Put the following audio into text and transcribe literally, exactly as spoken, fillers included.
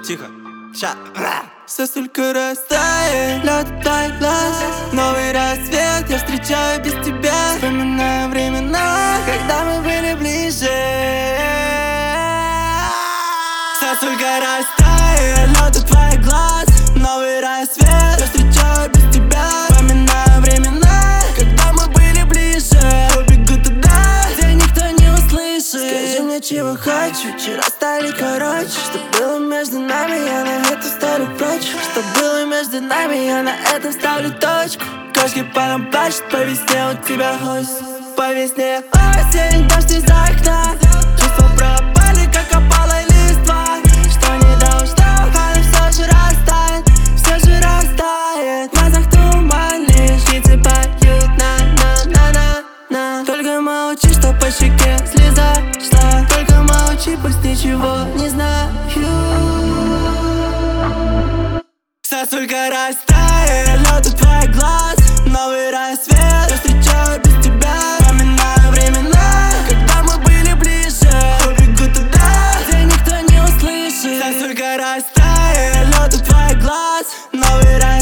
Тихо. Ща. Все только растает, лед твоих глаз. Новый рассвет, я встречаю без тебя. Вспоминаю времена, когда мы были ближе. Все только растает, лед твоих глаз. Новый рассвет, я встречаю без тебя. Вспоминаю времена, когда мы были ближе. Убегу туда, где никто не услышит. Скажи мне, чего хочу, вчера стали короче. Что было между нами, я на это ставлю прочь. Что было между нами, я на этом ставлю точку. Кошки по нам плачут, по весне у тебя гость. По весне осень, дождь из-за окна. Чувства пропали, как опала листва. Что не должно, но все же растает. Все же растает. В глазах туман, лишь птицы поют на-на-на-на-на. Только молчи, что по щеке слеза шла. Только молчи, пусть ничего не знаю. Все только растает, лед у твоих глаз. Новый рассвет, я встречаю без тебя. Вспоминаю времена, когда мы были ближе. Убегу туда, где никто не услышит. Все только растает, лед у твоих глаз. Новый рассвет.